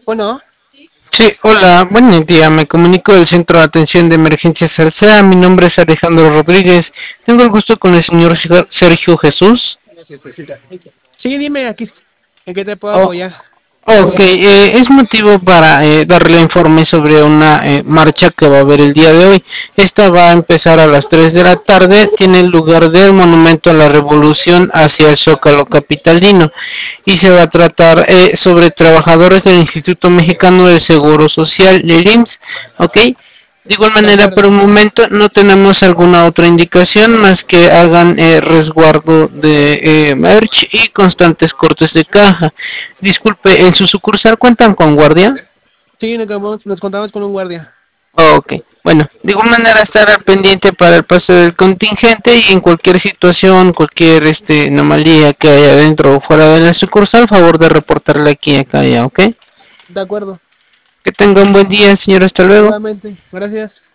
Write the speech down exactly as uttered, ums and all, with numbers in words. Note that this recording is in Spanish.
Bueno, Sí, hola, buen día. Me comunico del Centro de Atención de Emergencias Alsea. Mi nombre es Alejandro Rodríguez. Tengo el gusto con el señor Sergio Jesús. sí, dime aquí en qué te puedo Oh, apoyar. ok, eh, es motivo para eh, darle informe sobre una eh, marcha que va a haber el día de hoy. Esta va a empezar a las tres de la tarde. Tiene lugar del Monumento a la Revolución hacia el Zócalo Capitalino y se va a tratar eh, sobre trabajadores del Instituto Mexicano del Seguro Social, el I M S S, ¿ok? De igual De manera, por acuerdo. un momento no tenemos alguna otra indicación más que hagan eh, resguardo de eh, merch y constantes cortes de caja. Disculpe, ¿en su sucursal cuentan con guardia? Sí, nos contamos, nos contamos con un guardia. Ok, bueno, de igual manera estar al pendiente para el paso del contingente y en cualquier situación, cualquier este anomalía que haya dentro o fuera de la sucursal, favor de reportarle aquí acá ya, ¿ok? De acuerdo. Que tenga un buen día, señor, hasta luego. Igualmente. Gracias.